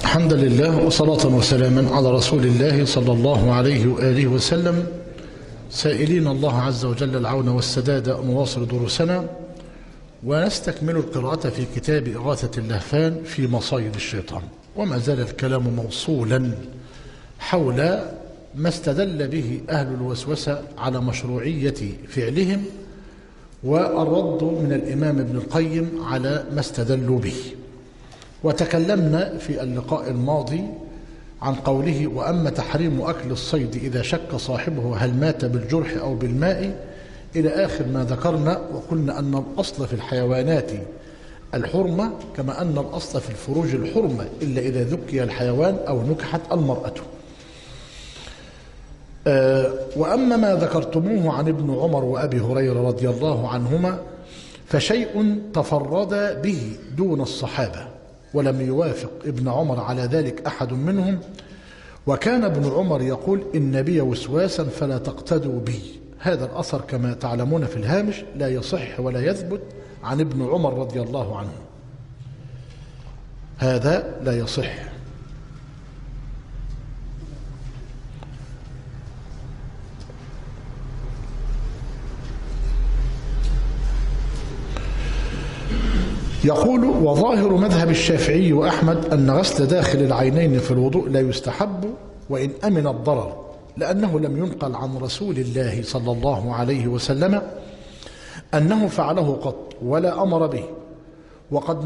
الحمد لله وصلاة وسلاما على رسول الله صلى الله عليه وآله وسلم، سائلين الله عز وجل العون والسداد نواصل دروسنا ونستكمل القراءة في كتاب إغاثة اللهفان في مصايد الشيطان. وما زال الكلام موصولا حول ما استدل به أهل الوسوسة على مشروعية فعلهم، والرد من الإمام ابن القيم على ما استدلوا به. وتكلمنا في اللقاء الماضي عن قوله: وأما تحريم أكل الصيد إذا شك صاحبه هل مات بالجرح أو بالماء، إلى آخر ما ذكرنا. وقلنا أن الأصل في الحيوانات الحرمة، كما أن الأصل في الفروج الحرمة إلا إذا ذكي الحيوان أو نكحت المرأة. وأما ما ذكرتموه عن ابن عمر وأبي هريرة رضي الله عنهما فشيء تفرد به دون الصحابة، ولم يوافق ابن عمر على ذلك أحد منهم. وكان ابن عمر يقول: إن بي وسواسا فلا تقتدوا بي. هذا الأثر كما تعلمون في الهامش لا يصح ولا يثبت عن ابن عمر رضي الله عنه، هذا لا يصح. يقول: وظاهر مذهب الشافعي وأحمد أن غسل داخل العينين في الوضوء لا يستحب وإن أمن الضرر، لأنه لم ينقل عن رسول الله صلى الله عليه وسلم أنه فعله قط ولا أمر به. وقد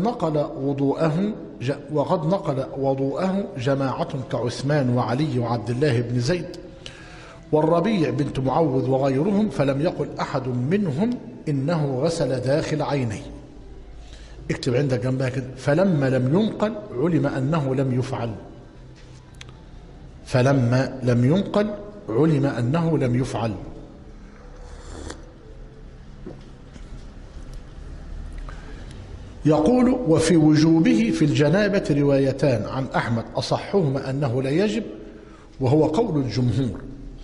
نقل وضوءه جماعة كعثمان وعلي وعبد الله بن زيد والربيع بنت معوذ وغيرهم، فلم يقل أحد منهم إنه غسل داخل عينيه. اكتب عندك جنبها كده: فلما لم ينقل علم أنه لم يفعل. فلما لم ينقل علم أنه لم يفعل. يقول: وفي وجوبه في الجنابة روايتان عن أحمد أصحهما أنه لا يجب، وهو قول الجمهور.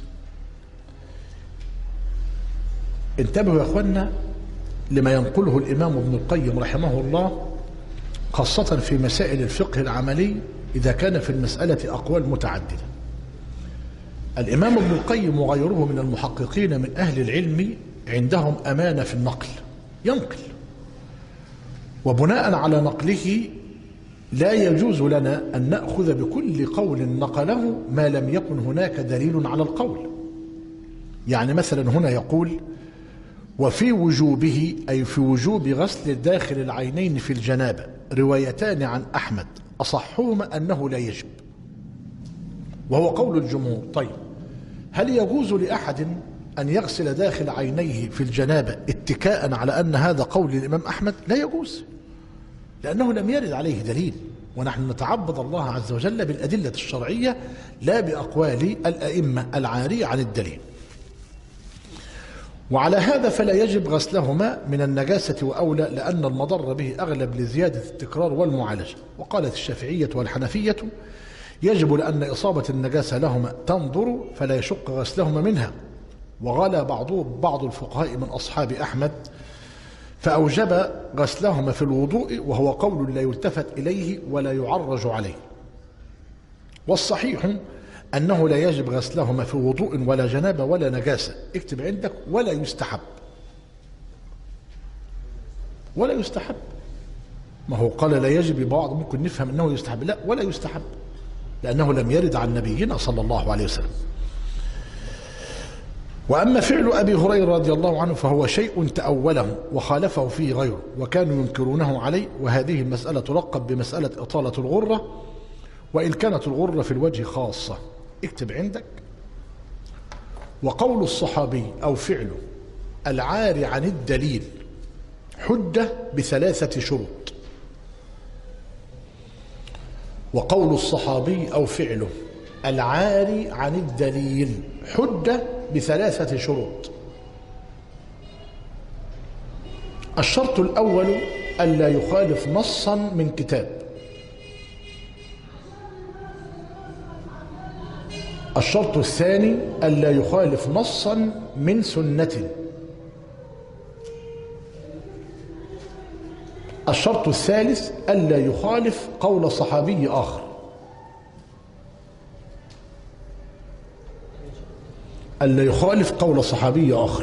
انتبهوا يا أخوانا لما ينقله الإمام ابن القيم رحمه الله، خاصة في مسائل الفقه العملي إذا كان في المسألة أقوال متعددة. الإمام ابن القيم وغيره من المحققين من أهل العلم عندهم أمانة في النقل، ينقل، وبناء على نقله لا يجوز لنا أن نأخذ بكل قول نقله ما لم يكن هناك دليل على القول. يعني مثلا هنا يقول: وفي وجوبه، أي في وجوب غسل داخل العينين في الجنابة روايتان عن أحمد أصحهما أنه لا يجب، وهو قول الجمهور. طيب، هل يجوز لأحد أن يغسل داخل عينيه في الجنابة اتكاء على أن هذا قول الإمام أحمد؟ لا يجوز، لأنه لم يرد عليه دليل، ونحن نتعبد الله عز وجل بالأدلة الشرعية لا بأقوال الأئمة العارية عن الدليل. وعلى هذا فلا يجب غسلهما من النجاسة وأولى، لأن المضر به أغلب لزيادة التكرار والمعالجة. وقالت الشافعية والحنفية: يجب لأن إصابة النجاسة لهما تنظر فلا يشق غسلهما منها. وغلا بعض الفقهاء من أصحاب أحمد فأوجب غسلهما في الوضوء، وهو قول لا يلتفت إليه ولا يعرج عليه. والصحيح أنه لا يجب غسلهما في وضوء ولا جنابة ولا نجاسة. اكتب عندك: ولا يستحب. ولا يستحب. ما هو قال لا يجب، بعض ممكن نفهم أنه يستحب، لا، ولا يستحب، لأنه لم يرد عن نبينا صلى الله عليه وسلم. وأما فعل أبي هريرة رضي الله عنه فهو شيء تأوله وخالفه فيه غيره، وكانوا ينكرونه عليه. وهذه المسألة تلقب بمسألة إطالة الغرة، وإن كانت الغرة في الوجه خاصة. اكتب عندك: وقول الصحابي أو فعله العاري عن الدليل حجة بثلاثة شروط. وقول الصحابي أو فعله العاري عن الدليل حجة بثلاثة شروط. الشرط الأول ألا يخالف نصا من كتاب. الشرط الثاني ألا يخالف نصا من سنة. الشرط الثالث ألا يخالف قول صحابي آخر. ألا يخالف قول صحابي آخر.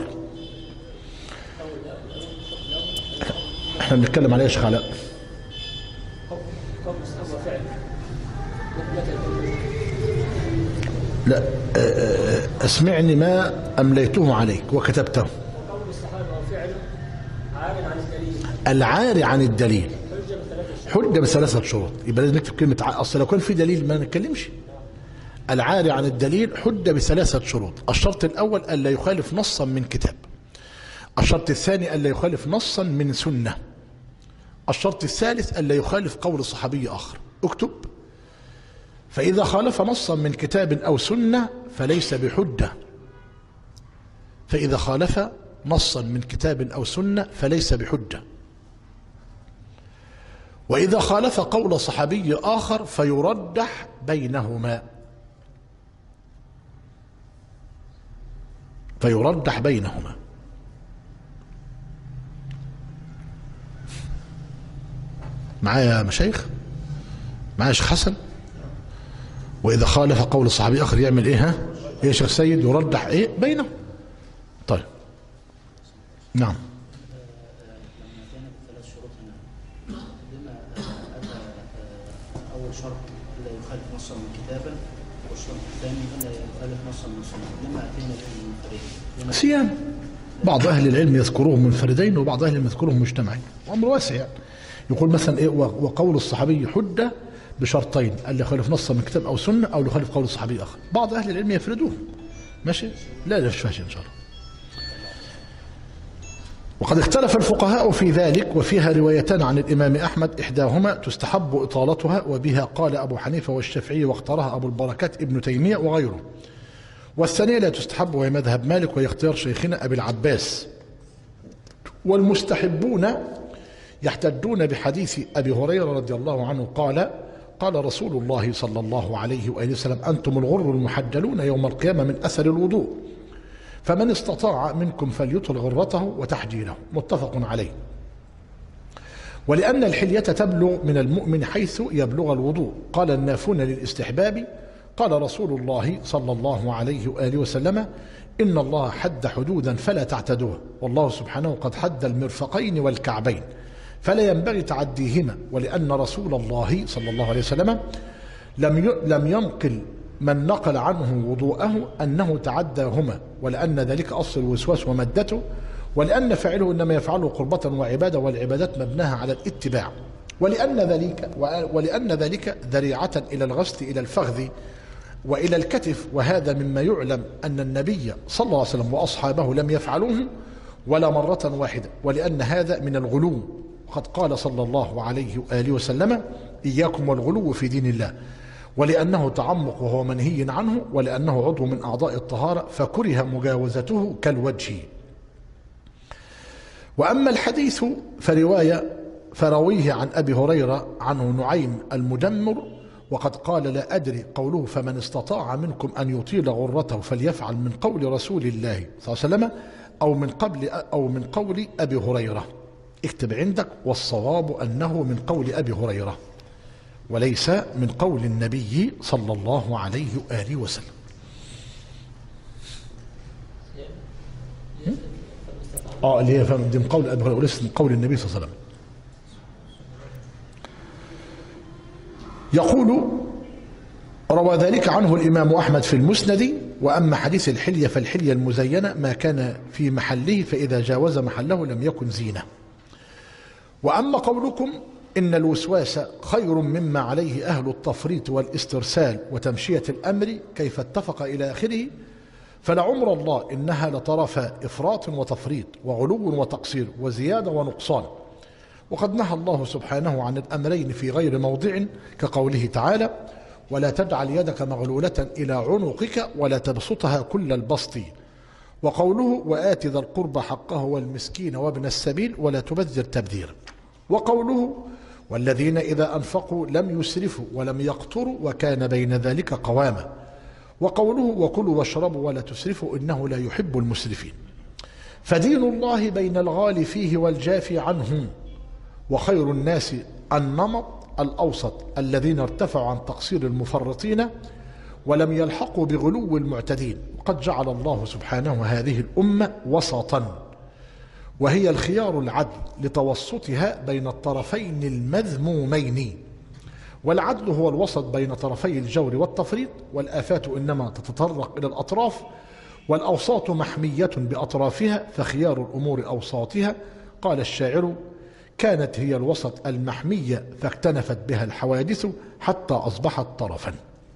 احنا بنتكلم عليه يا شيخ علاء. لا، اسمعني ما أمليته عليك وكتبته. العاري عن الدليل حجة بثلاثة شروط. يبقى لازم نكتب كلمة أصل لو كان في دليل ما نتكلمش. العاري عن الدليل حجة بثلاثة شروط. الشرط الأول ألا يخالف نصا من كتاب. الشرط الثاني ألا يخالف نصا من سنة. الشرط الثالث ألا يخالف قول صحابي آخر. اكتب: فإذا خالف نصا من كتاب أو سنة فليس بحجة. فإذا خالف نصا من كتاب أو سنة فليس بحجة. وإذا خالف قول صحابي آخر فيرجح بينهما. فيرجح بينهما. معايا يا مشايخ؟ معايا يا شيخ حسن؟ وإذا خالف قول صحابي آخر يعمل إيه؟ ها؟ إيه يا شيخ سيد؟ يرجح إيه بينهم. طيب نعم. لما كانت الثلاث شروط هنا، لما أتى أول شرط لا يخالف نصا من كتابا، والشرط الثاني لا يخالف نصا من سنة، لما أتينا بالمنفردين صيام. بعض أهل العلم يذكروهم منفردين وبعض أهل العلم يذكروهم مجتمعين، أمر واسع يعني. يقول مثلا إيه: وقول الصحابي حجة بشرطين: ألا يخالف نصا من كتاب أو سنة أو يخالف قول الصحابي آخر. بعض أهل العلم يفردوهم. ماشي؟ لا مش فاشل إن شاء الله. وقد اختلف الفقهاء في ذلك، وفيها روايتان عن الإمام أحمد: إحداهما تستحب إطالتها وبها قال أبو حنيفة والشافعي واختارها أبو البركات ابن تيمية وغيره، والثانية لا تستحب وهي مذهب مالك وهي اختيار شيخنا أبي العباس. والمستحبون يحتجون بحديث أبي هريرة رضي الله عنه قال: قال رسول الله صلى الله عليه وآله وسلم: أنتم الغر المحجلون يوم القيامة من أثر الوضوء، فمن استطاع منكم فليطل غرته وتحجيله. متفق عليه. ولأن الحلية تبلغ من المؤمن حيث يبلغ الوضوء. قال النافون للاستحباب: قال رسول الله صلى الله عليه وآله وسلم: إن الله حد حدودا فلا تعتدوها، والله سبحانه قد حد المرفقين والكعبين فلا ينبغي تعديهما. ولأن رسول الله صلى الله عليه وسلم لم ينقل من نقل عنه وضوءه أنه تعداهما، ولأن ذلك أصل الوسواس ومدته، ولأن فعله إنما يفعله قربة وعبادة، والعبادات مبناها على الاتباع، ولأن ذلك ذريعة إلى الغسل إلى الفخذ وإلى الكتف. وهذا مما يعلم أن النبي صلى الله عليه وسلم وأصحابه لم يفعلوه ولا مرة واحدة، ولأن هذا من الغلو. وقد قال صلى الله عليه وآله وسلم: إياكم والغلو في دين الله. ولأنه تعمق وهو منهي عنه، ولأنه عضو من أعضاء الطهارة فكره مجاوزته كالوجه. وأما الحديث فرويه عن أبي هريرة عنه نعيم المدمر، وقد قال: لا أدري قوله فمن استطاع منكم أن يطيل غرته فليفعل من قول رسول الله صلى الله عليه وسلم أو من قول أبي هريرة. اكتب عندك: والصواب أنه من قول أبي هريرة وليس من قول النبي صلى الله عليه وآله وسلم. اللي هي من قول أبي هريرة وليس من قول النبي صلى الله عليه وسلم. يقول: روى ذلك عنه الإمام أحمد في المسند. وأما حديث الحلية فالحلية المزينة ما كان في محله، فإذا جاوز محله لم يكن زينة. وأما قولكم إن الوسواس خير مما عليه أهل التفريط والاسترسال وتمشية الأمر كيف اتفق إلى آخره، فلعمر الله إنها لطرف إفراط وتفريط وغلو وتقصير وزيادة ونقصان. وقد نهى الله سبحانه عن الأمرين في غير موضع، كقوله تعالى: ولا تجعل يدك مغلولة إلى عنقك ولا تبسطها كل البسط. وقوله: وآت ذا القربى حقه والمسكين وابن السبيل ولا تبذر تبذيرا. وقوله: والذين إذا أنفقوا لم يسرفوا ولم يقتروا وكان بين ذلك قواما. وقوله: وكلوا واشربوا ولا تسرفوا إنه لا يحب المسرفين. فدين الله بين الغالي فيه والجافي عنه، وخير الناس النمط الأوسط الذين ارتفعوا عن تقصير المفرطين ولم يلحقوا بغلو المعتدين. فقد جعل الله سبحانه هذه الأمة وسطا، وهي الخيار العدل لتوسطها بين الطرفين المذمومين. والعدل هو الوسط بين طرفي الجور والتفريط، والآفات إنما تتطرق إلى الأطراف، والأوساط محمية بأطرافها، فخيار الأمور أوساطها. قال الشاعر: كانت هي الوسط المحمية فاكتنفت بها الحوادث حتى أصبحت طرفا.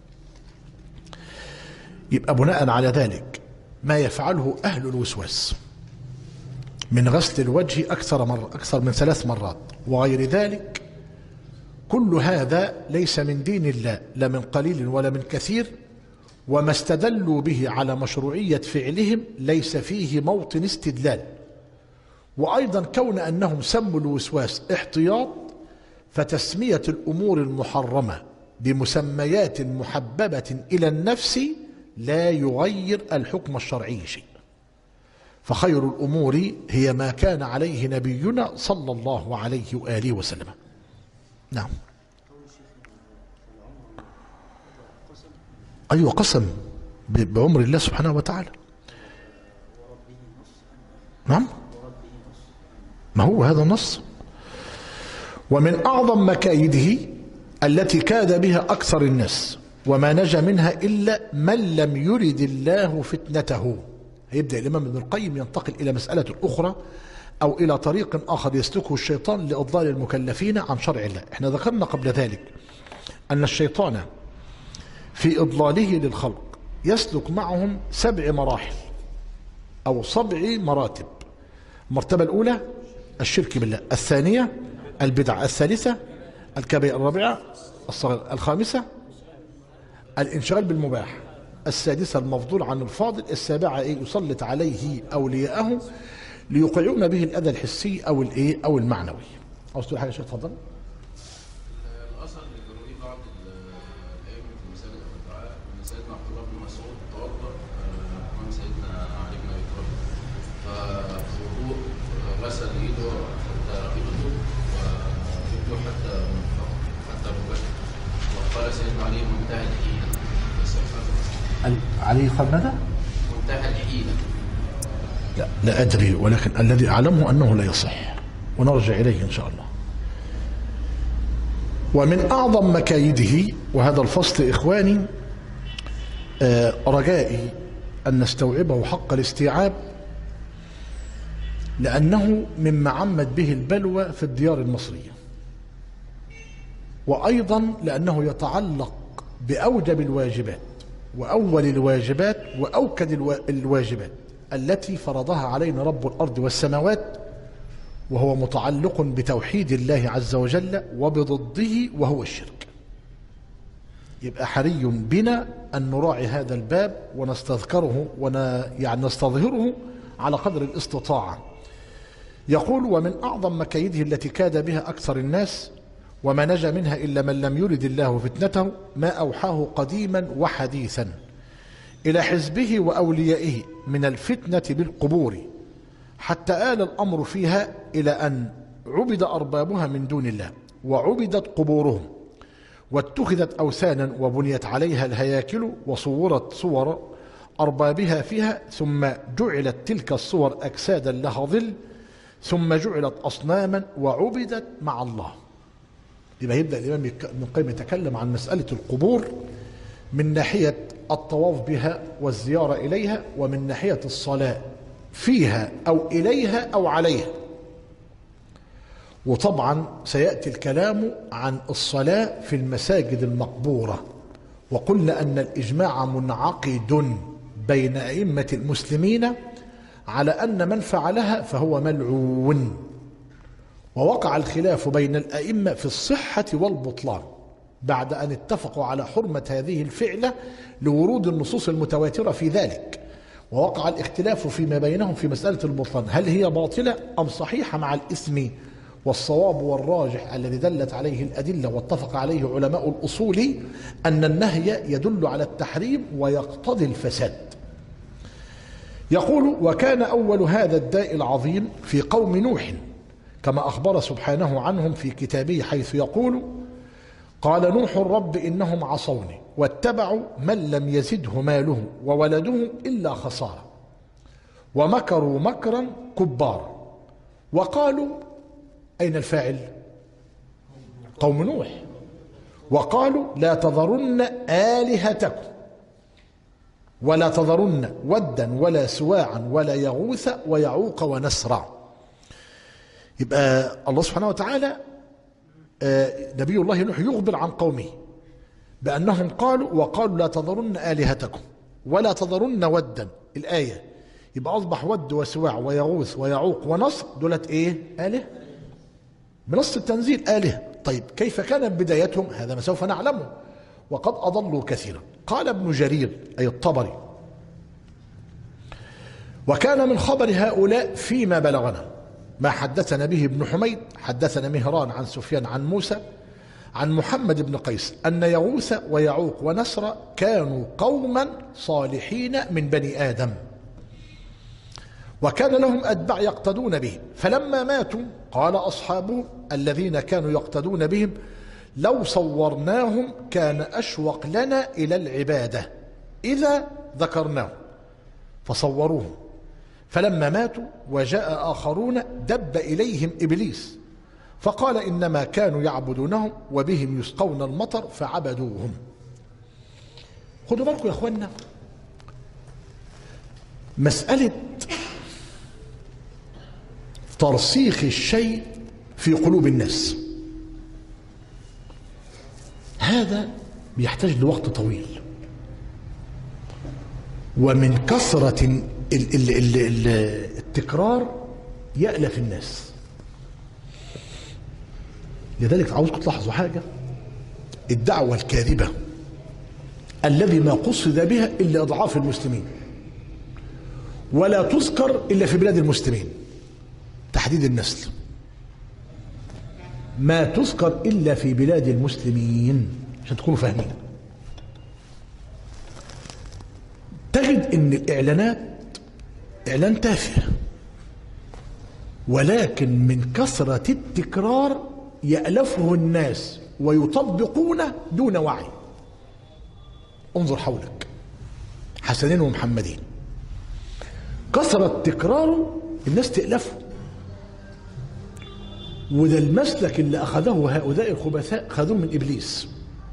يبقى بناء على ذلك ما يفعله أهل الوسواس من غسل الوجه أكثر من 3 مرات وغير ذلك، كل هذا ليس من دين الله، لا من قليل ولا من كثير، وما استدلوا به على مشروعية فعلهم ليس فيه موطن استدلال. وأيضا كون أنهم سموا الوسواس احتياط، فتسمية الأمور المحرمة بمسميات محببة إلى النفس لا يغير الحكم الشرعي شيء، فخير الأمور هي ما كان عليه نبينا صلى الله عليه وآله وسلم. نعم. أيوة، قسم بعمر الله سبحانه وتعالى. نعم، ما هو هذا النص. ومن أعظم مكايده التي كاد بها أكثر الناس وما نجا منها إلا من لم يرد الله فتنته. هيبدأ الإمام ابن القيم ينتقل إلى مسألة أخرى أو إلى طريق آخر يسلكه الشيطان لإضلال المكلفين عن شرع الله. احنا ذكرنا قبل ذلك أن الشيطان في إضلاله للخلق يسلك معهم 7 مراحل أو 7 مراتب. المرتبة الأولى الشرك بالله، الثانية البدع، الثالثة الكبائر، الرابعة الصغيرة، الخامسة الانشغال بالمباح، السادسة المفضول عن الفاضل، السابعة يسلط عليه أولياءه ليوقعون به الأذى الحسي أو المعنوي. عاوز تقول حاجة يا شيخ؟ اتفضل. الأثر اللي كانوا ليه بعض الأئمة في المساجد والدعاء أن سيدنا عبد الله بن مسعود توضأ أمام سيدنا علي بن أبي طالب، ففي الوضوء غسل إيده حتى رقبته ورجله حتى ركبته، وقال سيدنا علي منتهى الحيلة. علي قال ماذا؟ منتهى الحيلة. لا أدري، ولكن الذي أعلمه أنه لا يصح، ونرجع إليه إن شاء الله. ومن أعظم مكايده، وهذا الفصل إخواني رجائي أن نستوعبه حق الاستيعاب، لأنه مما عمت به البلوى في الديار المصرية، وأيضا لأنه يتعلق بأوجب الواجبات وأول الواجبات وأوكد الواجبات التي فرضها علينا رب الأرض والسماوات، وهو متعلق بتوحيد الله عز وجل وبضده وهو الشرك. يبقى حري بنا أن نراعي هذا الباب ونستذكره نستظهره على قدر الاستطاعة. يقول: ومن أعظم مكايده التي كاد بها أكثر الناس وما نجا منها إلا من لم يرد الله فتنته ما أوحاه قديما وحديثا إلى حزبه وأوليائه من الفتنة بالقبور، حتى آل الأمر فيها إلى أن عبد أربابها من دون الله، وعبدت قبورهم، واتخذت أوثانا وبنيت عليها الهياكل، وصورت صور أربابها فيها، ثم جعلت تلك الصور أجسادا لها ظل، ثم جعلت أصناما وعبدت مع الله. يبقى يبدأ الإمام ابن القيم يتكلم عن مسألة القبور من ناحية الطواف بها والزيارة إليها، ومن ناحية الصلاة فيها أو إليها أو عليها. وطبعا سيأتي الكلام عن الصلاة في المساجد المقبورة، وقلنا أن الإجماع منعقد بين أئمة المسلمين على أن من فعلها فهو ملعون، ووقع الخلاف بين الأئمة في الصحة والبطلان بعد أن اتفقوا على حرمة هذه الفعلة لورود النصوص المتواترة في ذلك، ووقع الاختلاف فيما بينهم في مسألة البطلان، هل هي باطلة أم صحيحة مع الإثم. والصواب والراجح الذي دلت عليه الأدلة واتفق عليه علماء الأصول أن النهي يدل على التحريم ويقتضي الفساد. يقول: وكان أول هذا الداء العظيم في قوم نوح، كما أخبر سبحانه عنهم في كتابه، حيث يقول: قال نوح رب إنهم عصوني واتبعوا من لم يزده ماله وولده إلا خسارة ومكروا مكرا كبارا وقالوا أين الفاعل؟ قوم نوح. وقالوا لا تذرن آلهتكم ولا تذرن ودا ولا سواعا ولا يغوث ويعوق ونسرا. يبقى الله سبحانه وتعالى نبي الله نوح يخبر عن قومه بأنهم وقالوا لا تذرن آلهتكم ولا تذرن ودا. الآية يبقى أصبح ود وسواع ويغوث ويعوق ونصر دولت إيه؟ آلهة بنص التنزيل آلهة. طيب كيف كانت بدايتهم؟ هذا ما سوف نعلمه، وقد أضلوا كثيرا. قال ابن جرير أي الطبري: وكان من خبر هؤلاء فيما بلغنا ما حدثنا به ابن حميد حدثنا مهران عن سفيان عن موسى عن محمد بن قيس أن يغوث ويعوق ونسر كانوا قوما صالحين من بني آدم وكان لهم أتباع يقتدون بهم، فلما ماتوا قال أصحابه الذين كانوا يقتدون بهم: لو صورناهم كان أشوق لنا إلى العبادة إذا ذكرناهم، فصوروهم. فلما ماتوا وجاء آخرون دب إليهم إبليس فقال إنما كانوا يعبدونهم وبهم يسقون المطر فعبدوهم. خدوا بالكم يا أخوانا، مسألة ترسيخ الشيء في قلوب الناس هذا بيحتاج لوقت طويل، ومن كثرة التكرار يألف الناس. لذلك عاوزكم تلاحظوا حاجة: الدعوة الكاذبة الذي ما قصد بها إلا أضعاف المسلمين ولا تذكر إلا في بلاد المسلمين، تحديد النسل ما تذكر إلا في بلاد المسلمين عشان تكونوا فاهمين. تجد ان الإعلانات إعلان تافه، ولكن من كثرة التكرار يألفه الناس ويطبقونه دون وعي. انظر حولك، حسنين ومحمدين كثرة تكراره الناس تألفه، وده المسلك اللي أخذه هؤلاء الخبثاء، خذوه من إبليس.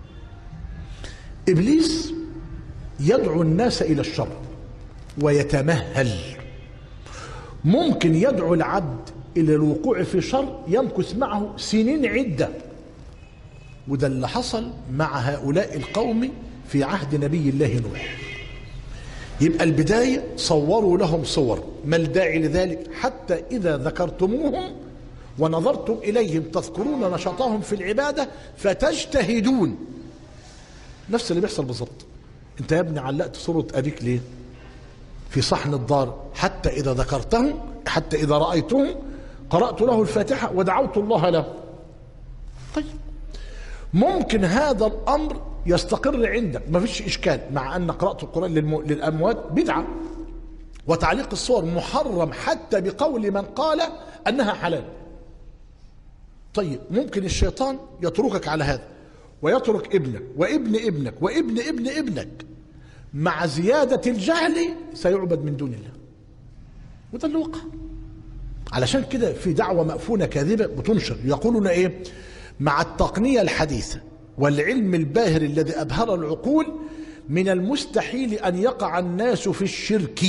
إبليس يدعو الناس إلى الشر ويتمهل، ممكن يدعو العبد إلى الوقوع في شر يمكث معه سنين عدة، وده اللي حصل مع هؤلاء القوم في عهد نبي الله نوح. يبقى البداية صوروا لهم صور، ما الداعي لذلك؟ حتى إذا ذكرتموهم ونظرتم إليهم تذكرون نشاطهم في العبادة فتجتهدون. نفس اللي بيحصل بالظبط. انت يا ابني علقت صورة أبيك ليه في صحن الدار؟ حتى إذا ذكرتهم، حتى إذا رأيتهم قرأت له الفاتحة ودعوت الله له. طيب ممكن هذا الأمر يستقر عندك، ما فيش إشكال، مع أن قراءة القرآن للأموات بدعة، وتعليق الصور محرم حتى بقول من قال أنها حلال. طيب ممكن الشيطان يتركك على هذا ويترك ابنك وابن ابنك وابن ابن ابنك، مع زيادة الجهل سيعبد من دون الله، وده اللي وقع. علشان كده في دعوة مأفونة كاذبة بتنشر، يقولون ايه؟ مع التقنية الحديثة والعلم الباهر الذي أبهر العقول من المستحيل أن يقع الناس في الشرك.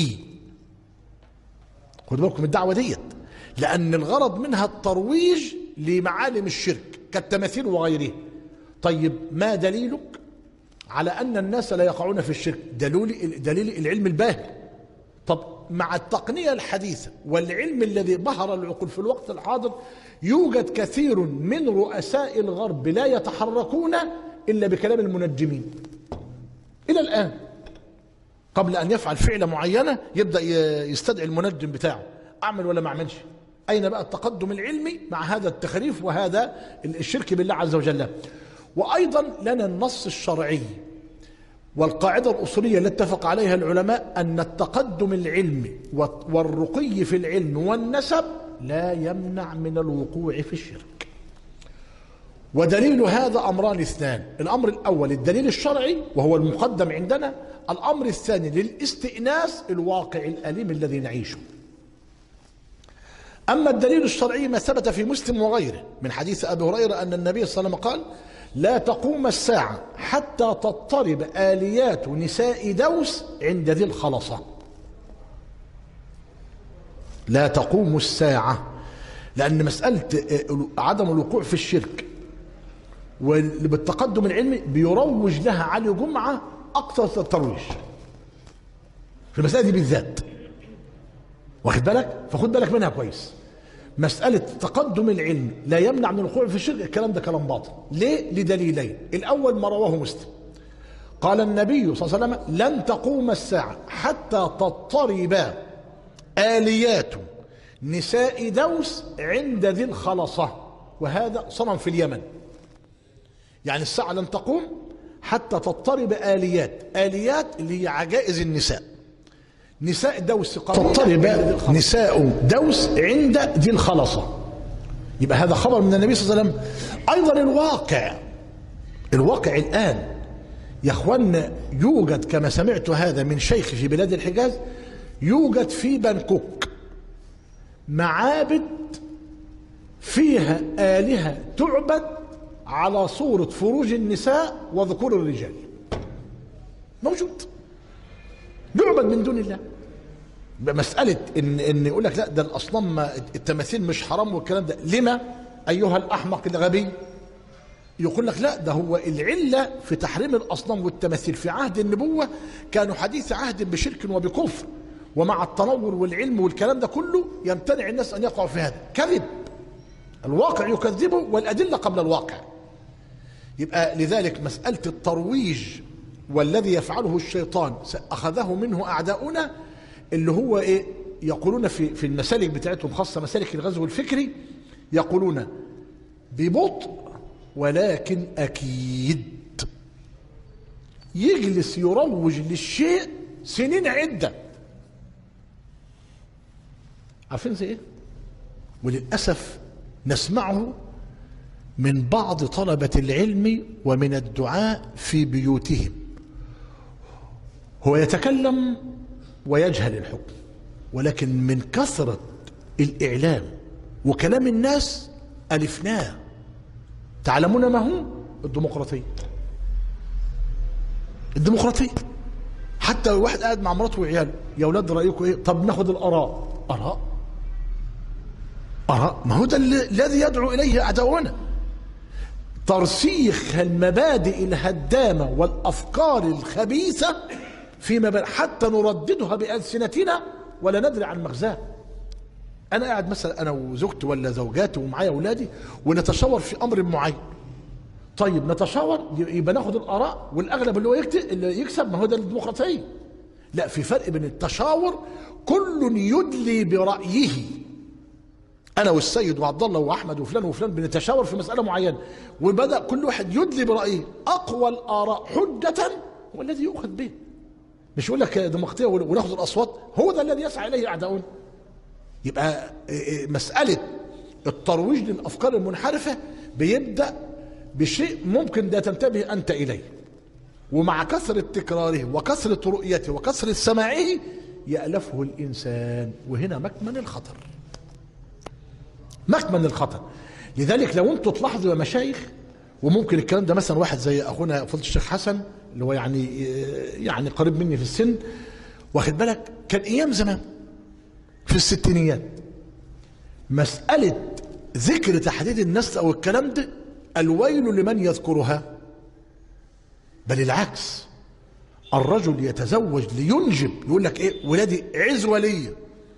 خدوا بالكم الدعوة ديت، لأن الغرض منها الترويج لمعالم الشرك كالتماثيل وغيره. طيب ما دليلك على أن الناس لا يقعون في الشرك؟ دليل العلم الباهر. طب مع التقنية الحديثة والعلم الذي بهر العقول في الوقت الحاضر يوجد كثير من رؤساء الغرب لا يتحركون إلا بكلام المنجمين إلى الآن. قبل أن يفعل فعلة معينة يبدأ يستدعي المنجم بتاعه، أعمل ولا ما أعملش. أين بقى التقدم العلمي مع هذا التخريف وهذا الشرك بالله عز وجل؟ وأيضا لنا النص الشرعي والقاعدة الأصولية التي اتفق عليها العلماء أن التقدم العلمي والرقي في العلم والنسب لا يمنع من الوقوع في الشرك. ودليل هذا أمران اثنان: الأمر الأول الدليل الشرعي وهو المقدم عندنا، الأمر الثاني للاستئناس الواقع الأليم الذي نعيشه. أما الدليل الشرعي ما ثبت في مسلم وغيره من حديث أبي هريرة أن النبي صلى الله عليه وسلم قال: لا تقوم الساعة حتى تضطرب آليات نساء دوس عند ذي الخلصة. لا تقوم الساعة، لأن مسألة عدم الوقوع في الشرك وبالتقدم العلمي بيروج لها علي جمعة أكثر الترويج في المسألة دي بالذات، واخد بالك؟ فخد بالك منها كويس. مسألة تقدم العلم لا يمنع من الوقوع في الشرك، الكلام ده كلام باطل. ليه؟ لدليلين: الأول ما رواه مسلم، قال النبي صلى الله عليه وسلم: لن تقوم الساعة حتى تضطرب آليات نساء دوس عند ذي الخلصة، وهذا صنم في اليمن. يعني الساعة لن تقوم حتى تضطرب آليات اللي هي عجائز النساء، نساء دوس، تضطرب نساء دوس عند ذي الخلصة. يبقى هذا خبر من النبي صلى الله عليه وسلم. أيضا الواقع الآن يا أخوان يوجد كما سمعت هذا من شيخ في بلاد الحجاز، يوجد في بانكوك معابد فيها آلهة تعبد على صورة فروج النساء وذكور الرجال، موجود يعبد من دون الله. مسألة إن يقول لك لا ده الأصنام التماثيل مش حرام والكلام ده، لما أيها الأحمق الغبي؟ يقول لك لا ده هو العلة في تحريم الأصنام والتماثيل في عهد النبوة كانوا حديث عهد بشرك وبكفر، ومع التنور والعلم والكلام ده كله يمتنع الناس أن يقعوا في هذا. كذب، الواقع يكذبه والأدلة قبل الواقع. يبقى لذلك مسألة الترويج والذي يفعله الشيطان أخذه منه أعداؤنا، اللي هو إيه؟ يقولون في المسالك بتاعتهم خاصة مسالك الغزو الفكري، يقولون ببطء ولكن أكيد. يجلس يروج للشيء سنين عدة، عارفين زي إيه؟ وللأسف نسمعه من بعض طلبة العلم ومن الدعاء في بيوتهم، هو يتكلم ويجهل الحكم، ولكن من كثرة الإعلام وكلام الناس ألفناه. تعلمون ما هو؟ الديمقراطية. حتى واحد قاعد مع مراته وعياله: يا أولاد رأيكم إيه؟ طب ناخد الآراء. آراء، ما هو ده الذي يدعو إليه أعداؤنا، ترسيخ المبادئ الهدامة والأفكار الخبيثة في مبادئ حتى نرددها بألسنتنا ولا ندري عن مغزاه. أنا قاعد مثلا أنا وزوجتي ولا زوجاتي ومعايا أولادي ونتشاور في أمر معين، طيب نتشاور يبقى ناخد الآراء والأغلب اللي يكسب، ما هو ده الديمقراطية. لا، في فرق بين التشاور كل يدلي برأيه، أنا والسيد وعبد الله وأحمد وفلان وفلان بنتشاور في مسألة معينة وبدأ كل واحد يدلي برأيه، أقوى الآراء حجة هو الذي يؤخذ به. مش يقول لك ديمقراطية وناخذ الأصوات، هو ده الذي يسعى إليه أعداؤنا. يبقى مسألة الترويج للأفكار المنحرفة بيبدأ بشيء ممكن ده تنتبه أنت إليه، ومع كثرة تكراره وكثرة رؤيته وكثرة سماعه يألفه الإنسان، وهنا مكمن الخطر. لذلك لو انتوا تلاحظوا يا مشايخ، وممكن الكلام ده مثلا واحد زي أخونا فضيلة الشيخ حسن اللي هو يعني قريب مني في السن، واخد بالك، كان أيام زمان في الستينيات مسألة ذكر تحديد النسل أو الكلام ده الويل لمن يذكرها، بل العكس، الرجل يتزوج لينجب، يقول لك ايه، ولادي عزوة لي،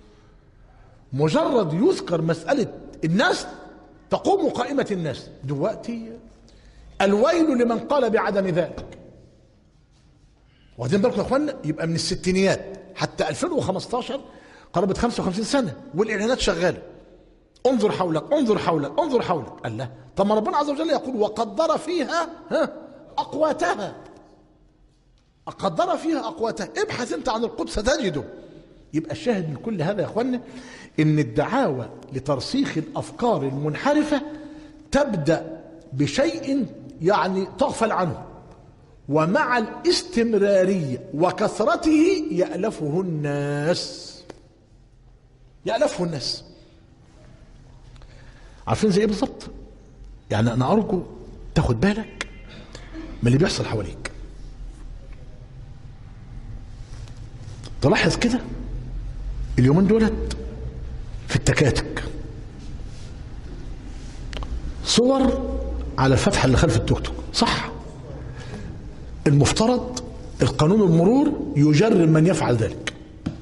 مجرد يذكر مسألة النسل تقوم قائمة الناس. دلوقتي الويل لمن قال بعدم ذلك. واخدين بالكم يا اخوانا؟ يبقى من الستينيات حتى 2015 قرابة 55 سنة والإعلانات شغالة، انظر حولك انظر حولك انظر حولك. الله، طب ما ربنا عز وجل يقول وقدر فيها أقواتها، قدر فيها أقواتها، ابحث انت عن القدس تجده. يبقى الشاهد من كل هذا يا اخوانا ان الدعاوى لترسيخ الافكار المنحرفه تبدا بشيء يعني تغفل عنه، ومع الاستمرارية وكثرته يألفه الناس. يألفه الناس. عارفين زي ايه بالظبط؟ يعني انا ارجو تاخد بالك من اللي بيحصل حواليك. تلاحظ كده اليومين دولت في التكاتك صور على الفتحة اللي خلف التوك توك، صح؟ المفترض القانون المرور يجرم من يفعل ذلك.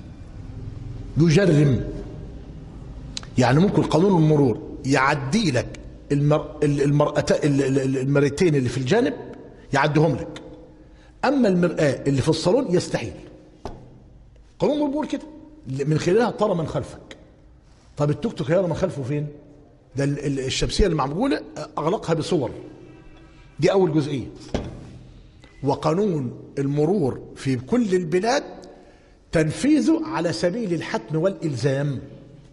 يجرم. يعني ممكن قانون المرور يعدي لك المرتين اللي في الجانب يعدهم لك، اما المرآة اللي في الصالون يستحيل. قانون المرور كده من خلالها ترى من خلفك. طب التوك توك هيرى من خلفه فين؟ ده الشمسية اللي معمولة اغلقها بصور. دي اول جزئية. وقانون المرور في كل البلاد تنفيذه على سبيل الحتم والإلزام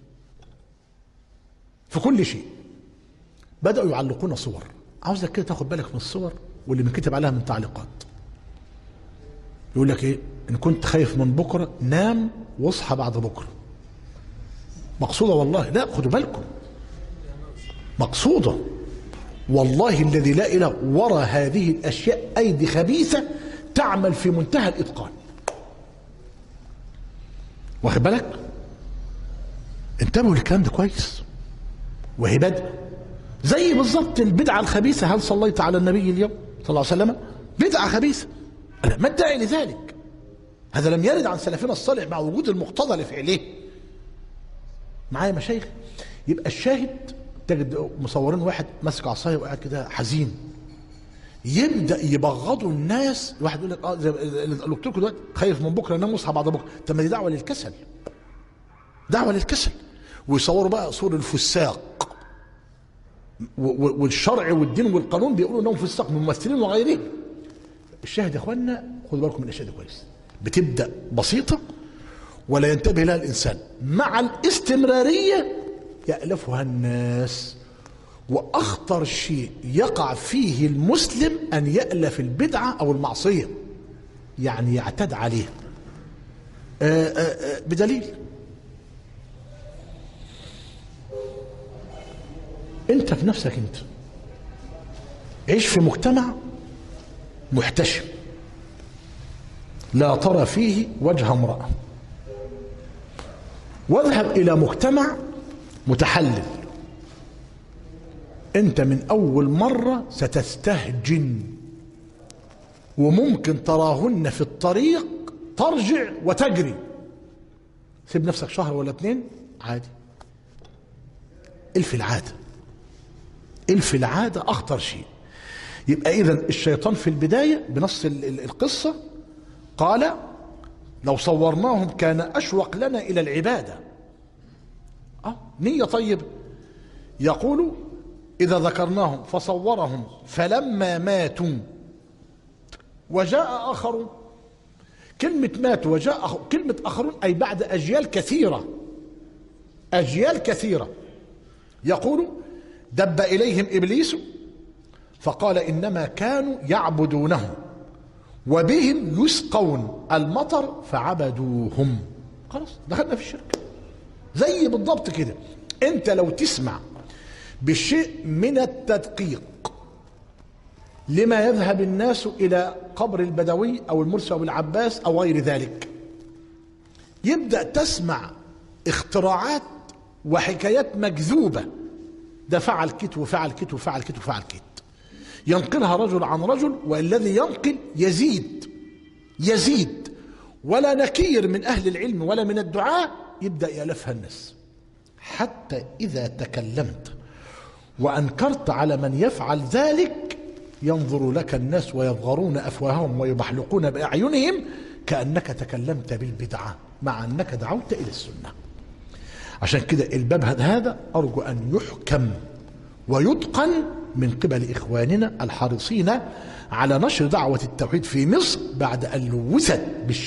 في كل شيء. بدأوا يعلقون صور. عاوزك كده تاخد بالك من الصور واللي بنكتب عليها من تعليقات. يقول لك ايه؟ ان كنت خايف من بكره نام واصحى بعد بكره. مقصوده والله. لا، خدوا بالكم، مقصوده والله الذي لا اله. وراء هذه الاشياء ايدي خبيثه تعمل في منتهى الاتقان. واخد بالك؟ انتبهوا للكلام ده كويس. وهي بدء زي بالظبط البدعه الخبيثه. هل صليت على النبي اليوم صلى الله عليه وسلم؟ بدعه خبيثه. ما الداعي لذلك؟ هذا لم يرد عن سلفنا الصالح مع وجود المقتضى لفعله. معايا مشايخ؟ يبقى الشاهد تجد مصورين واحد ماسك عصايه وقاعد كده حزين، يبدا يبغضوا الناس. واحد يقول لك زي اللي قلت لكم دلوقتي، خايف من بكره انام واصحى بعد بكره. طب ما دي دعوه للكسل. دعوه للكسل. ويصوروا بقى صور الفساق، والشرع والدين والقانون بيقولوا انهم فساق ممثلين وغيرهم. الشاهد يا اخوانا خدوا بالكم من الاشياء دي كويس. بتبدا بسيطه ولا ينتبه لها الانسان، مع الاستمراريه يألفها الناس. واخطر شيء يقع فيه المسلم ان يألف البدعه او المعصيه، يعني يعتد عليها. بدليل انت في نفسك، انت عيش في مجتمع محتشم لا ترى فيه وجه امرأة، واذهب الى مجتمع متحلل. انت من اول مرة ستستهجن، وممكن تراهن في الطريق ترجع وتجري. سيب نفسك شهر ولا 2 عادي. الف العادة. الف العادة اخطر شيء. يبقى اذا الشيطان في البداية بنص القصة قال لو صورناهم كان اشوق لنا الى العبادة. نية طيبة. يقول اذا ذكرناهم فصورهم فلما ماتوا وجاء اخرون. كلمة ماتوا وجاء كلمة اخرون اي بعد اجيال كثيرة. اجيال كثيرة. يقول دب اليهم ابليس فقال انما كانوا يعبدونهم وبهم يسقون المطر فعبدوهم. خلاص دخلنا في الشرك. زي بالضبط كده. انت لو تسمع بشيء من التدقيق لما يذهب الناس الى قبر البدوي او المرسي او العباس او غير ذلك، يبدأ تسمع اختراعات وحكايات مكذوبة. ده فعل كت وفعل كت وفعل كت وفعل كت. ينقلها رجل عن رجل، والذي ينقل يزيد ولا نكير من أهل العلم ولا من الدعاء يبدأ يألفها الناس. حتى إذا تكلمت وأنكرت على من يفعل ذلك ينظر لك الناس ويضغرون أفواههم ويبحلقون بأعينهم كأنك تكلمت بالبدعة مع أنك دعوت إلى السنة. عشان كده الباب هذا أرجو أن يحكم ويتقن من قبل إخواننا الحريصين على نشر دعوة التوحيد في مصر بعد أن لوثت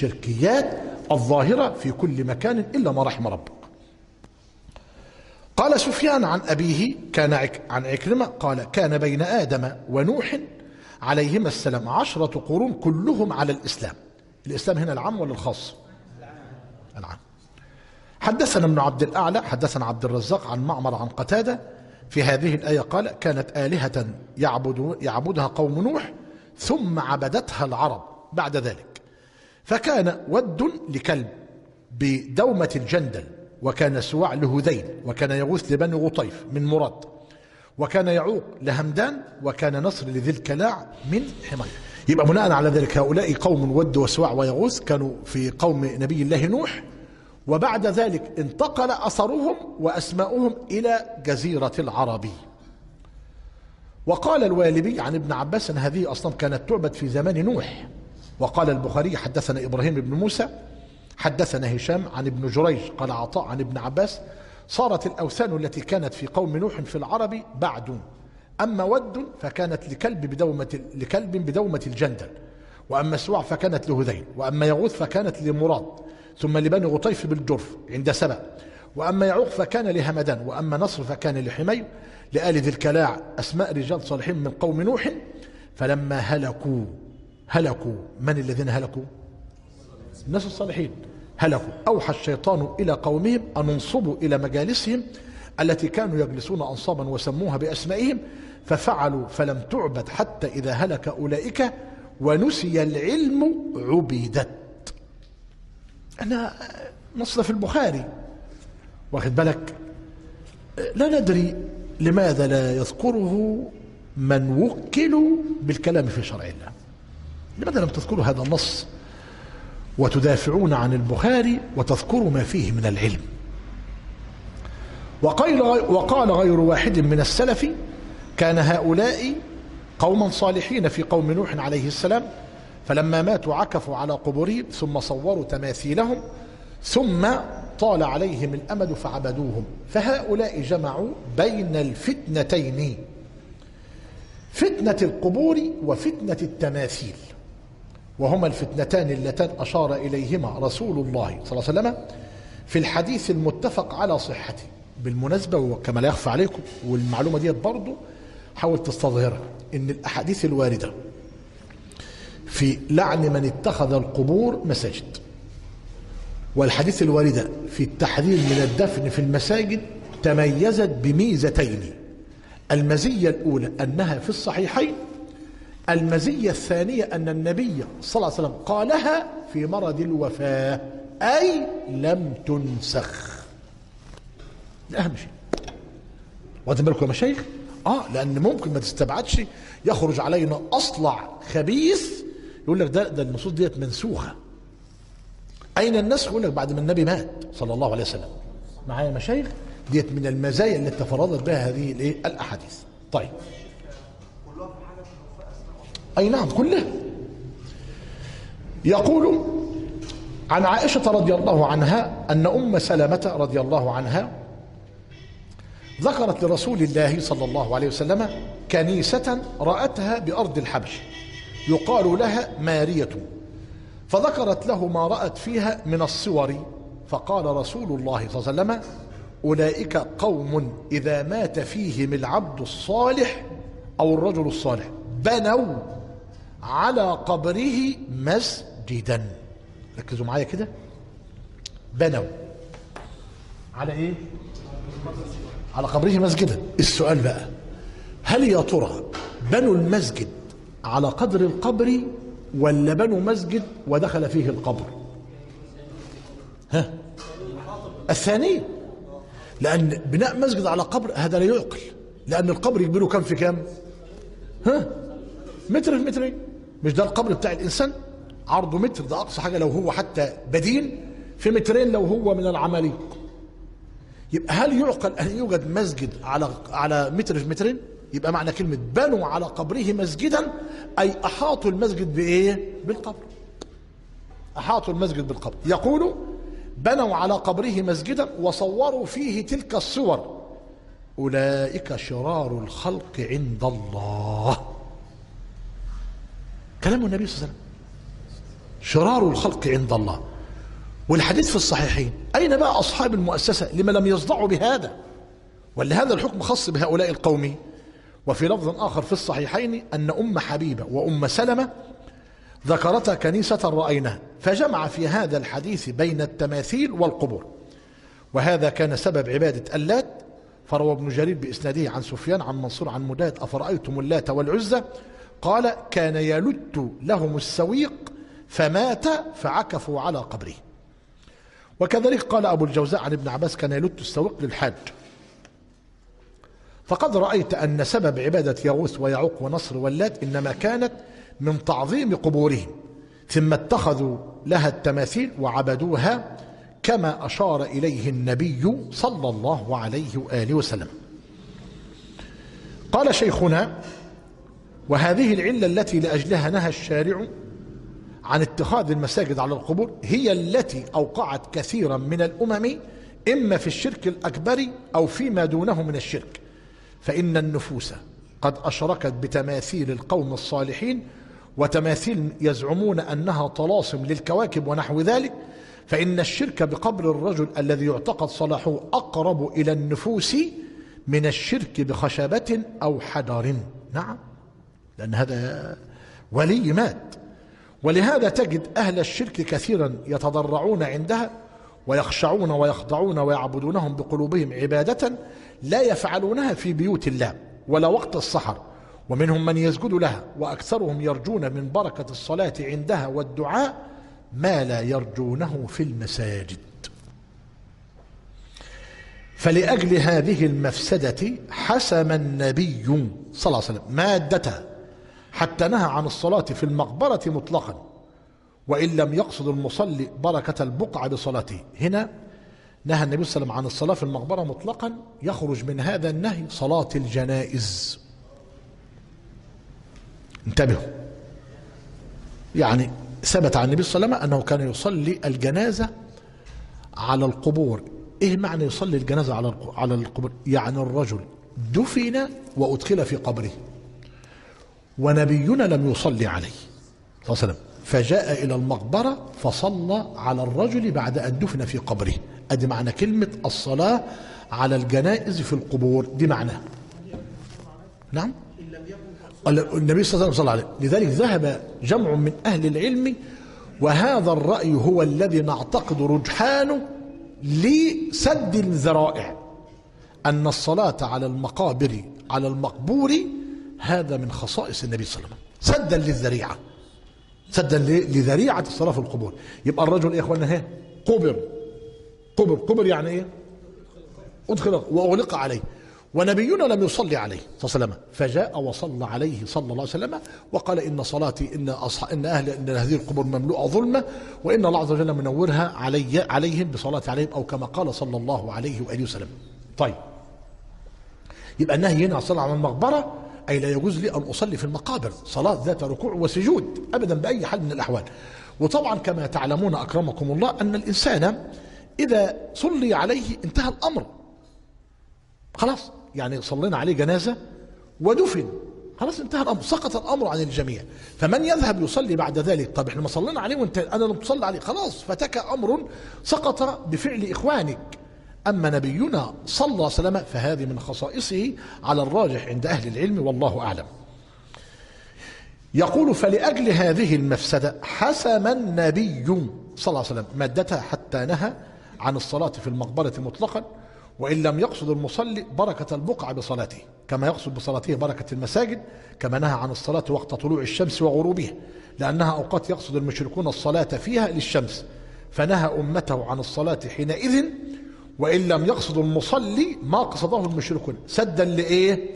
بالشركيات الظاهرة في كل مكان إلا ما رحم ربك. قال قال سفيان عن أبيه كان عن عكرمة قال كان بين آدم ونوح عليهما السلام 10 قرون كلهم على الإسلام. الإسلام هنا العام ولا الخاص؟ العام. حدثنا ابن عبد الأعلى حدثنا عبد الرزاق عن معمر عن قتادة في هذه الآية قال كانت آلهة يعبدها قوم نوح ثم عبدتها العرب بعد ذلك، فكان ود لكلب بدومة الجندل، وكان سواع لهذيل، وكان يغوث لبني غطيف من مراد، وكان يعوق لهمدان، وكان نصر لذي الكلاع من حمير. يبقى بناء على ذلك هؤلاء قوم ود وسواع ويغوث كانوا في قوم نبي الله نوح، وبعد ذلك انتقل أثرهم وأسماؤهم إلى جزيرة العرب. وقال الوالبي عن ابن عباس أن هذه أصنام كانت تعبد في زمان نوح. وقال البخاري حدثنا إبراهيم بن موسى حدثنا هشام عن ابن جريج قال عطاء عن ابن عباس صارت الأوثان التي كانت في قوم نوح في العرب بعد، أما ود فكانت لكلب بدومة الجندل، وأما سواع فكانت لهذيل، وأما يغوث فكانت لمراد، ثم لبني غطيف بالجرف عند سبأ، وأما يعوق فكان لهمدان، وأما نصر فكان لحمير، لآل ذي الكلاع أسماء رجال صالحين من قوم نوح. فلما هلكوا من الذين هلكوا؟ الناس الصالحين هلكوا. أوحى الشيطان إلى قومهم أن انصبوا إلى مجالسهم التي كانوا يجلسون أنصابا وسموها بأسمائهم، ففعلوا فلم تعبد حتى إذا هلك أولئك ونسي العلم عبدت. أنا نص في البخاري واخد بالك، لا ندري لماذا لا يذكره من وكلوا بالكلام في شرع الله. لماذا لم تذكروا هذا النص وتدافعون عن البخاري وتذكروا ما فيه من العلم؟ وقال غير واحد من السلف كان هؤلاء قوما صالحين في قوم نوح عليه السلام، فلما ماتوا عكفوا على قبورهم ثم صوروا تماثيلهم، ثم طال عليهم الأمد فعبدوهم. فهؤلاء جمعوا بين الفتنتين، فتنة القبور وفتنة التماثيل، وهما الفتنتان اللتان أشار إليهما رسول الله صلى الله عليه وسلم في الحديث المتفق على صحته. بالمناسبة وكما لا يخفى عليكم، والمعلومة دي برضو حاول تستظهرها، إن الأحاديث الواردة في لعن من اتخذ القبور مساجد، والحديث الواردة في التحذير من الدفن في المساجد تميزت بميزتين: المزية الأولى أنها في الصحيحين، المزية الثانية أن النبي صلى الله عليه وسلم قالها في مرض الوفاة، أي لم تنسخ. ده أهم شيء. واخدين بالكم يا مشايخ؟ لأن ممكن ما تستبعدش يخرج علينا أصلع خبيث يقول لك ده النصوص ديت منسوخة. أين النسخ؟ يقول لك بعد ما النبي مات صلى الله عليه وسلم. معايا يا مشايخ؟ ديت من المزايا التي تفرضت بها هذه الأحاديث. طيب. أي نعم كلها. يقول عن عائشة رضي الله عنها أن أم سلمة رضي الله عنها ذكرت لرسول الله صلى الله عليه وسلم كنيسة رأتها بأرض الحبش يقال لها مارية، فذكرت له ما رأت فيها من الصور، فقال رسول الله صلى الله عليه وسلم: أولئك قوم إذا مات فيهم العبد الصالح أو الرجل الصالح بنوا على قبره مسجدا. ركزوا معايا كده، بنوا على ايه؟ على قبره مسجدا. السؤال بقى، هل يا ترى بنوا المسجد على قدر القبر ولا بنوا مسجد ودخل فيه القبر؟ الثاني، لأن بناء مسجد على قبر هذا لا يعقل، لأن القبر يقبله كم في كم؟ متر في مترين. مش ده القبر بتاع الإنسان عرضه متر، ده أقصى حاجة لو هو حتى بدين، في مترين لو هو من العماليق. يبقى هل يعقل أن يوجد مسجد على متر في مترين؟ يبقى معنى كلمة بنوا على قبره مسجدا أي أحاطوا المسجد بإيه؟ بالقبر. أحاطوا المسجد بالقبر. يقول: بنوا على قبره مسجدا وصوروا فيه تلك الصور، أولئك شرار الخلق عند الله. كلام النبي صلى الله عليه وسلم، شرار الخلق عند الله. والحديث في الصحيحين. أين بقى أصحاب المؤسسة لما لم يصدعوا بهذا ولهذا الحكم خاص بهؤلاء القوم. وفي لفظ آخر في الصحيحين أن أم حبيبة وأم سلمة ذكرتا كنيسة رأيناها، فجمع في هذا الحديث بين التماثيل والقبور، وهذا كان سبب عبادة اللات. فروى ابن جرير بإسناده عن سفيان عن منصور عن مجاهد: أفرأيتم اللات والعزى؟ قال: كان يلت لهم السويق فمات فعكفوا على قبره. وكذلك قال أبو الجوزاء عن ابن عباس: كان يلت السويق للحاج. فقد رأيت أن سبب عبادة يغوث ويعوق ونصر واللات إنما كانت من تعظيم قبورهم، ثم اتخذوا لها التماثيل وعبدوها كما أشار إليه النبي صلى الله عليه وآله وسلم. قال شيخنا: وهذه العلة التي لأجلها نهى الشارع عن اتخاذ المساجد على القبور هي التي أوقعت كثيرا من الأمم إما في الشرك الأكبر أو فيما دونه من الشرك، فإن النفوس قد أشركت بتماثيل القوم الصالحين وتماثيل يزعمون أنها طلاسم للكواكب ونحو ذلك، فإن الشرك بقبر الرجل الذي يعتقد صلاحه أقرب إلى النفوس من الشرك بخشبة أو حجر. نعم، لأن هذا ولي مات. ولهذا تجد أهل الشرك كثيرا يتضرعون عندها ويخشعون ويخضعون ويعبدونهم بقلوبهم عبادة لا يفعلونها في بيوت الله ولا وقت السحر، ومنهم من يسجد لها، وأكثرهم يرجون من بركة الصلاة عندها والدعاء ما لا يرجونه في المساجد. فلأجل هذه المفسدة حسم النبي صلى الله عليه وسلم مادتها حتى نهى عن الصلاة في المقبرة مطلقا، وإن لم يقصد المصلي بركة البقعة بصلاته. هنا نهى النبي صلى الله عليه وسلم عن الصلاة في المقبرة مطلقا، يخرج من هذا النهي صلاة الجنائز. انتبهوا، يعني ثبت عن النبي صلى الله عليه وسلم أنه كان يصلي الجنازة على القبور. إيه معنى يصلي الجنازة على القبور؟ يعني الرجل دفن وأدخل في قبره ونبينا لم يصلي عليه صلى الله عليه وسلم، فجاء إلى المقبرة فصلى على الرجل بعد أن دفن في قبره. أدي معنى كلمة الصلاة على الجنائز في القبور، دي معناها. نعم، النبي صلى الله عليه وسلم صلى عليه. لذلك ذهب جمع من أهل العلم، وهذا الرأي هو الذي نعتقد رجحانه لسد الذرائع، أن الصلاة على المقابر على المقبور هذا من خصائص النبي صلى الله عليه وسلم، سدا للذريعة، سدا لذريعة الصلاة في القبور. يبقى الرجل يا إخوانا هي قبر يعني إيه؟ أدخل وأغلق عليه، ونبينا لم يصلي عليه صلى الله عليه وسلم، فجاء وصلى عليه صلى الله عليه وسلم وقال: إن صلاتي إن هذه القبور مملوءة ظلمة، وإن الله عز وجل منورها عليهم بصلاة عليهم، أو كما قال صلى الله عليه وآله وسلم. طيب، يبقى النهي هنا الصلاة على المقبرة، أي لا يجوز لي أن أصلي في المقابر صلاة ذات ركوع وسجود أبدا بأي حال من الأحوال. وطبعا كما تعلمون أكرمكم الله أن الإنسان إذا صلي عليه انتهى الأمر، خلاص، يعني صلينا عليه جنازة ودفن، خلاص انتهى الأمر، سقط الأمر عن الجميع. فمن يذهب يصلي بعد ذلك، طب احنا ما صلينا عليه وانت أنا لم تصلي عليه، خلاص فتك أمر سقط بفعل إخوانك. أما نبينا صلى الله عليه وسلم فهذه من خصائصه على الراجح عند أهل العلم، والله أعلم. يقول: فلأجل هذه المفسدة حسم النبي صلى الله عليه وسلم مادتها حتى نهى عن الصلاة في المقبرة مطلقا، وإن لم يقصد المصلي بركة البقعة بصلاته كما يقصد بصلاته بركة المساجد، كما نهى عن الصلاة وقت طلوع الشمس وغروبها، لأنها أوقات يقصد المشركون الصلاة فيها للشمس، فنهى أمته عن الصلاة حينئذ، وإن لم يقصد المصلي ما قصده المشركون، سدا لإيه؟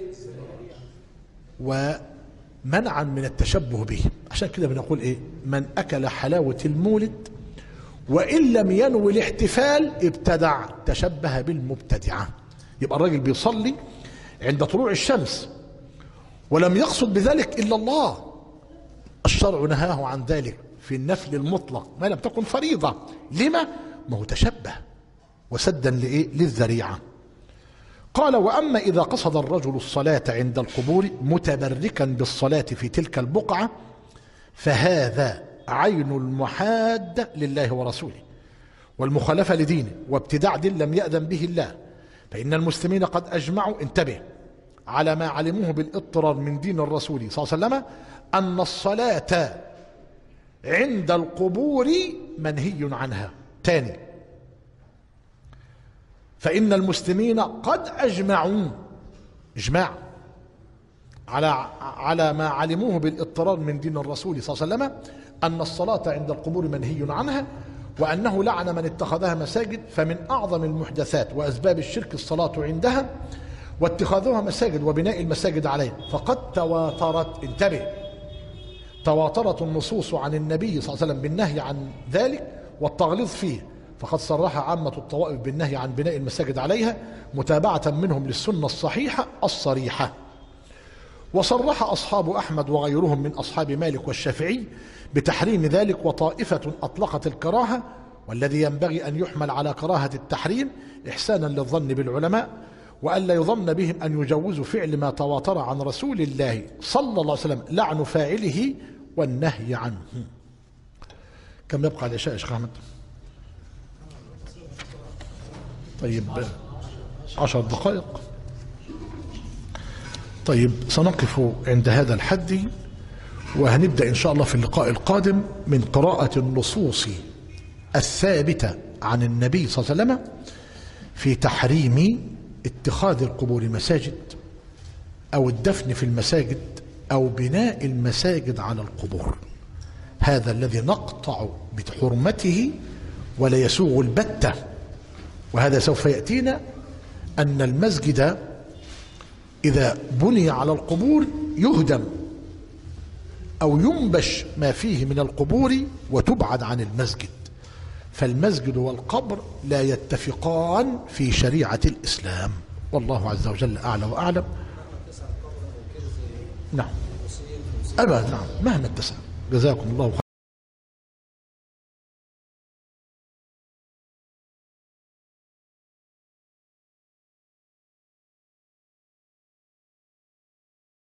ومنعا من التشبه به. عشان كده بنقول إيه؟ من أكل حلاوة المولد وإن لم ينوي الاحتفال ابتدع، تشبه بالمبتدعة. يبقى الراجل بيصلي عند طلوع الشمس ولم يقصد بذلك إلا الله، الشرع نهاه عن ذلك في النفل المطلق ما لم تكن فريضة. لما؟ ما هو تشبه وسدا لإيه؟ للذريعة. قال: وأما إذا قصد الرجل الصلاة عند القبور متبركا بالصلاة في تلك البقعة فهذا عين المحادة لله ورسوله والمخالفة لدينه وابتداع دين لم يأذن به الله، فإن المسلمين قد أجمعوا، انتبه، على ما علموه بالاضطرار من دين الرسول صلى الله عليه وسلم أن الصلاة عند القبور منهي عنها. تاني، فإن المسلمين قد أجمعوا إجماع على ما علموه بالاضطرار من دين الرسول صلى الله عليه وسلم أن الصلاة عند القبور منهي عنها، وأنه لعن من اتخذها مساجد، فمن أعظم المحدثات وأسباب الشرك الصلاة عندها واتخاذها مساجد وبناء المساجد عليها. فقد تواترت، انتبه، تواترت النصوص عن النبي صلى الله عليه وسلم بالنهي عن ذلك والتغليظ فيه، فقد صرح عامة الطوائف بالنهي عن بناء المساجد عليها متابعة منهم للسنة الصحيحة الصريحة. وصرح أصحاب أحمد وغيرهم من أصحاب مالك والشافعي بتحريم ذلك، وطائفة أطلقت الكراهة، والذي ينبغي أن يحمل على كراهة التحريم إحسانا للظن بالعلماء، وألا يظن بهم أن يجوزوا فعل ما تواتر عن رسول الله صلى الله عليه وسلم لعن فاعله والنهي عنه. كم يبقى على العشاء يا شيخ أحمد؟ طيب 10 دقائق. طيب سنقف عند هذا الحد، وهنبدأ إن شاء الله في اللقاء القادم من قراءة النصوص الثابتة عن النبي صلى الله عليه وسلم في تحريم اتخاذ القبور مساجد أو الدفن في المساجد أو بناء المساجد على القبور. هذا الذي نقطع بحرمته ولا يسوغ البتة. وهذا سوف يأتينا أن المسجد إذا بني على القبور يهدم أو ينبش ما فيه من القبور وتبعد عن المسجد. فالمسجد والقبر لا يتفقان في شريعة الإسلام، والله عز وجل أعلى وأعلم. نعم أبدا، نعم، مهما اتسع. جزاكم الله خيرا.